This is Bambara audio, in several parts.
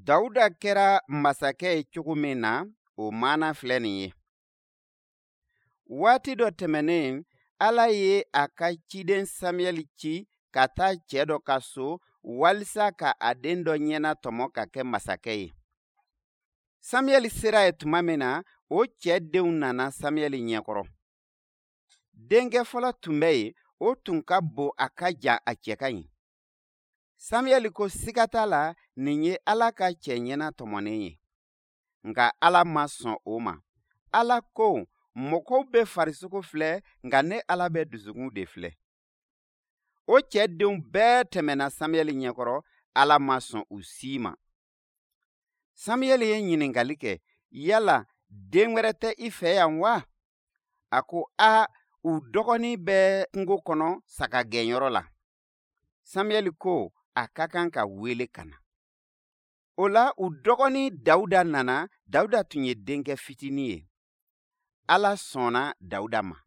Dawuda kɛra masakɛ ye cogo min na, o maana filɛ nin ye. Waati dɔ tɛmɛnen, Ala ye a ka ciden Samuyɛli ci ka taa cɛ dɔ ka so walisa ka a den dɔ ɲɛna tɔmɔ ka kɛ masakɛ ye. Samuyɛli sera ye tuma min na, o cɛ denw nana Samuyɛli ɲɛkɔrɔ. Denkɛ fɔlɔ tun bɛ yen, o tun ka bon a ka jan a cɛ ka ɲi. Samuyɛli ko siga t'a la, nin ye Ala ka cɛ ɲɛna tɔmɔnen ye. Nka Ala ma sɔn o ma. Ala ko, mɔgɔw bɛ farisogo filɛ, nka ne Ala bɛ dusukun de filɛ. O cɛ denw bɛɛ tɛmɛna Samuyɛli ɲɛkɔrɔ, Ala ma sɔn u si ma. Samuyɛli ye ɲininkali kɛ, yala den wɛrɛ tɛ i fɛ yan wa? A ko, u dɔgɔnin bɛ kungo kɔnɔ sagagɛnyɔrɔ la. Samuyɛli ko, a ka kan ka wele ka na. O la, u dɔgɔnin Dawuda nana. Dawuda tun ye denkɛ fitinin ye. Ala sɔnna Dawuda ma.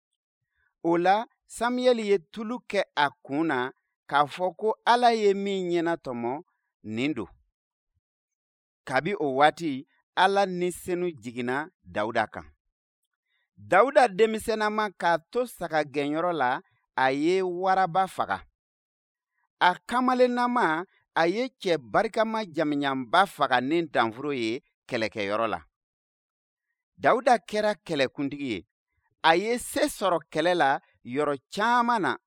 O la, Samuyɛli ye tulu kɛ a kun na k'a fɔ ko Ala ye min ɲɛna tɔmɔ, nin don. Kabi o waati, Ala ni senu jiginna Dawuda kan. Dawuda denmisɛnnama k'a to sagagɛnyɔrɔ la, a ye waraba faga. A kamalennama, a ye cɛ barikama jamiɲanba faga ni danforo ye kɛlɛkɛyɔrɔ la. Dawuda kɛra kɛlɛkuntigi ye. A ye se sɔrɔ kɛlɛ la yɔrɔ caman na.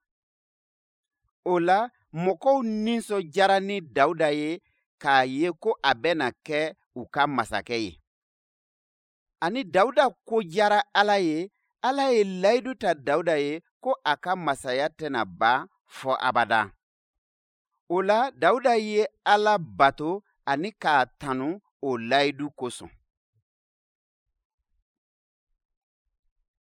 O la, mɔgɔw nisɔndiyara ni Dawuda ye k'a ye ko a bɛna kɛ u ka masakɛ ye. Ani Dawuda ko diyara Ala ye, Ala ye layidu ta Dawuda ye ko a ka masaya tɛna ban fɔ abada. O la, Dawuda ye Ala bato ani k'a tanu o layidu kosɔn.